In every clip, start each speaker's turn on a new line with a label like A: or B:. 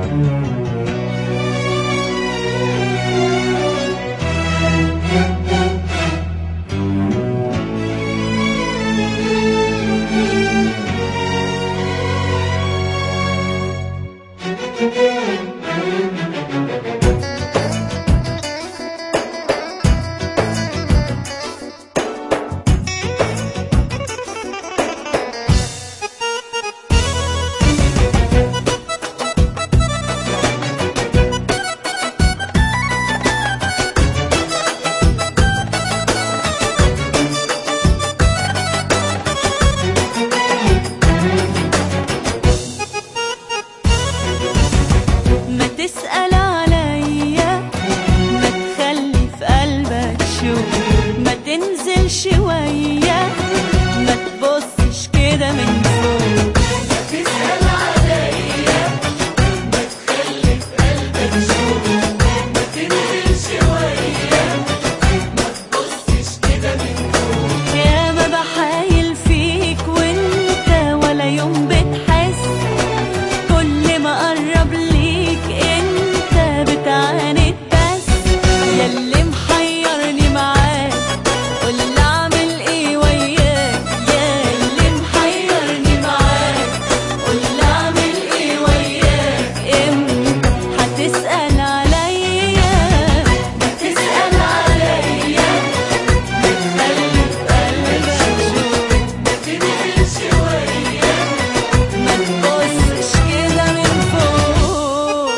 A: تسأل عليا، ما تخلي في قلبك شوق، ما تنزل شوية، ما تبصش كده من فوق. ما تسأل عليا، ما تخلي في قلبك شوق، ما تنزل شوية، ما تبصش كده من فوق. يا ما بحايل فيك وانت ولا يوم بتحس، كل ما قرب ليك انت بتعاند بس. ياللي محيرني معاك قولي اعمل ايه وياك، ياللي محيرني معاك قولي اعمل ايه وياك. امتى هتسأل عليا؟ ما تسأل عليا، بتخلي في قلبك شوق، ما تنزل شوية، ما تبصش كده من فوق.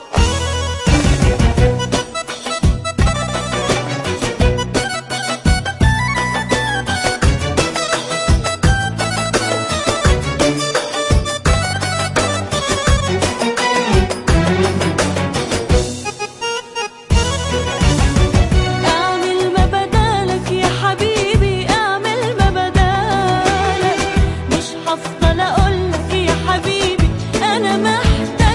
A: اعمل ما بدالك يا حبيبي، اعمل ما بدالك، مش هفضل اقولك يا حبيبي انا محتاجة